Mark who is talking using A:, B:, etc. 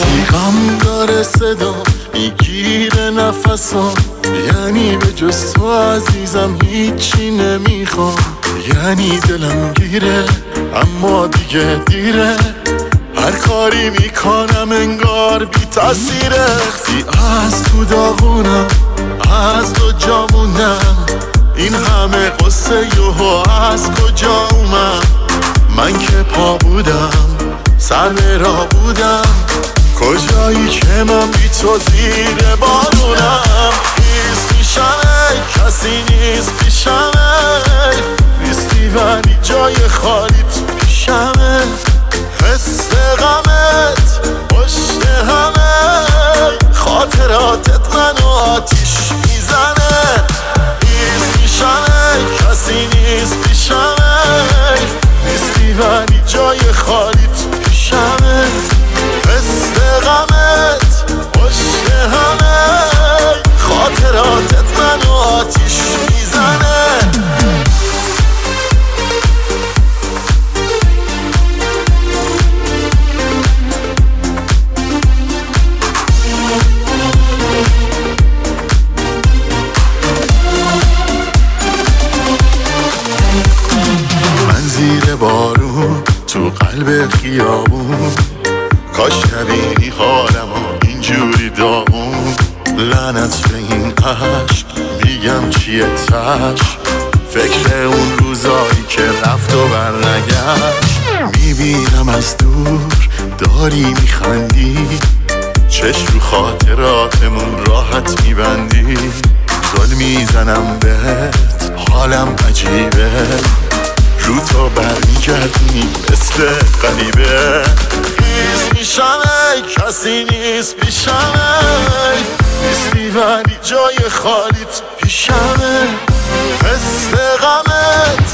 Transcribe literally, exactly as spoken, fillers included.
A: غم داره صدا میگیره نفسم، یعنی به جز تو عزیزم هیچی نمیخوام. یعنی دلم گیره اما دیگه دیره، هر کاری میکنم انگار بی تاثیره. خیلی از تو داغونم، از تو جا موندم، این همه قصه یوهو از کجا اومد؟ من که پا بودم سر به راه بودم، کجایی که من بی تو زیر بارونم. نیست میشمه کسی نیست پیشمه، نیستی ولی جای خالیت پیشمه. حس غمت پشت همه، خاطراتت منو آتیش میزنه. نیست میشمه کسی نیست پیشمه، نیستی ولی جای خالیت پیشمه. حس غمت پشت همه، خاطراتت منو آتیش میزنه. من زیر بارون تو قلب خیابون، کاش نبینی حالمو اینجوری داغون. لعنت به این عشق میگم چیه تش، فکر اون روزایی که رفت و برنگشت. میبینم از دور داری میخندی، چشم رو خاطراتمون راحت میبندی. گل میزنم بهت حالم عجیبه، رو تو برمیگردی مثل غریبه. نیست میشمه کسی نیست پیشمه، نیستی ولی جای خالیت پیشمه. حس غمت